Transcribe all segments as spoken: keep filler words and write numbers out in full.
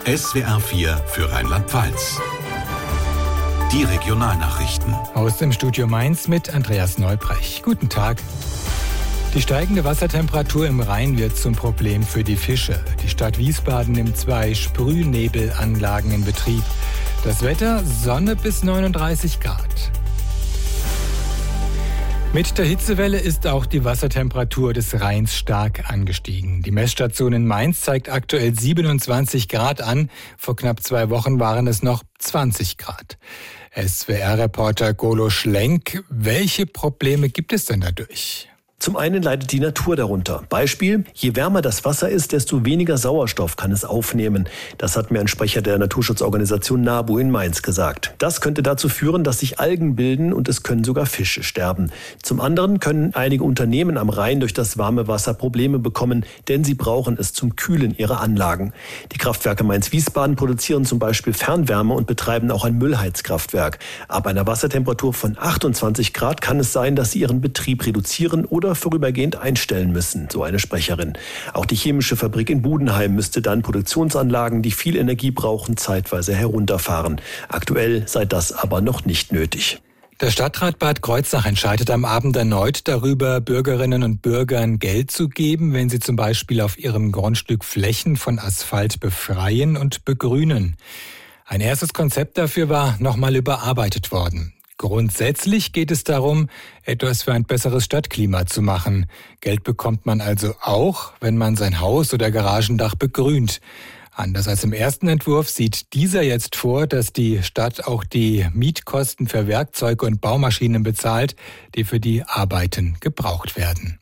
S W R vier für Rheinland-Pfalz. Die Regionalnachrichten. Aus dem Studio Mainz mit Andreas Neubrech. Guten Tag. Die steigende Wassertemperatur im Rhein wird zum Problem für die Fische. Die Stadt Wiesbaden nimmt zwei Sprühnebelanlagen in Betrieb. Das Wetter: Sonne bis neununddreißig Grad. Mit der Hitzewelle ist auch die Wassertemperatur des Rheins stark angestiegen. Die Messstation in Mainz zeigt aktuell siebenundzwanzig Grad an. Vor knapp zwei Wochen waren es noch zwanzig Grad. S W R-Reporter Golo Schlenk, welche Probleme gibt es denn dadurch? Zum einen leidet die Natur darunter. Beispiel: Je wärmer das Wasser ist, desto weniger Sauerstoff kann es aufnehmen. Das hat mir ein Sprecher der Naturschutzorganisation NABU in Mainz gesagt. Das könnte dazu führen, dass sich Algen bilden und es können sogar Fische sterben. Zum anderen können einige Unternehmen am Rhein durch das warme Wasser Probleme bekommen, denn sie brauchen es zum Kühlen ihrer Anlagen. Die Kraftwerke Mainz-Wiesbaden produzieren zum Beispiel Fernwärme und betreiben auch ein Müllheizkraftwerk. Ab einer Wassertemperatur von achtundzwanzig Grad kann es sein, dass sie ihren Betrieb reduzieren oder vorübergehend einstellen müssen, so eine Sprecherin. Auch die chemische Fabrik in Budenheim müsste dann Produktionsanlagen, die viel Energie brauchen, zeitweise herunterfahren. Aktuell sei das aber noch nicht nötig. Der Stadtrat Bad Kreuznach entscheidet am Abend erneut darüber, Bürgerinnen und Bürgern Geld zu geben, wenn sie zum Beispiel auf ihrem Grundstück Flächen von Asphalt befreien und begrünen. Ein erstes Konzept dafür war nochmal überarbeitet worden. Grundsätzlich geht es darum, etwas für ein besseres Stadtklima zu machen. Geld bekommt man also auch, wenn man sein Haus oder Garagendach begrünt. Anders als im ersten Entwurf sieht dieser jetzt vor, dass die Stadt auch die Mietkosten für Werkzeuge und Baumaschinen bezahlt, die für die Arbeiten gebraucht werden.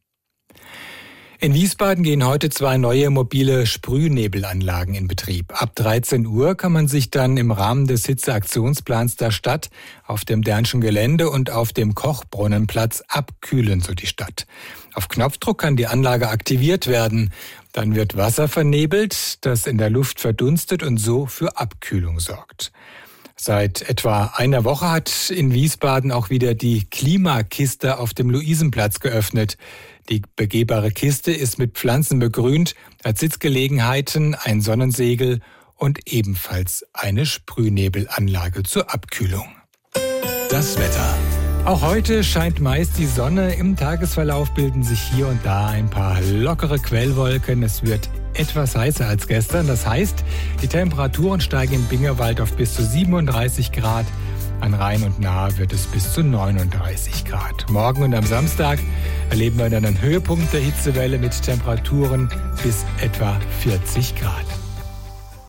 In Wiesbaden gehen heute zwei neue mobile Sprühnebelanlagen in Betrieb. Ab dreizehn Uhr kann man sich dann im Rahmen des Hitzeaktionsplans der Stadt auf dem Dernschen Gelände und auf dem Kochbrunnenplatz abkühlen, so die Stadt. Auf Knopfdruck kann die Anlage aktiviert werden. Dann wird Wasser vernebelt, das in der Luft verdunstet und so für Abkühlung sorgt. Seit etwa einer Woche hat in Wiesbaden auch wieder die Klimakiste auf dem Luisenplatz geöffnet. Die begehbare Kiste ist mit Pflanzen begrünt, hat Sitzgelegenheiten, ein Sonnensegel und ebenfalls eine Sprühnebelanlage zur Abkühlung. Das Wetter. Auch heute scheint meist die Sonne. Im Tagesverlauf bilden sich hier und da ein paar lockere Quellwolken. Es wird etwas heißer als gestern. Das heißt, die Temperaturen steigen im Bingerwald auf bis zu siebenunddreißig Grad. An Rhein und Nahe wird es bis zu neununddreißig Grad. Morgen und am Samstag erleben wir dann einen Höhepunkt der Hitzewelle mit Temperaturen bis etwa vierzig Grad.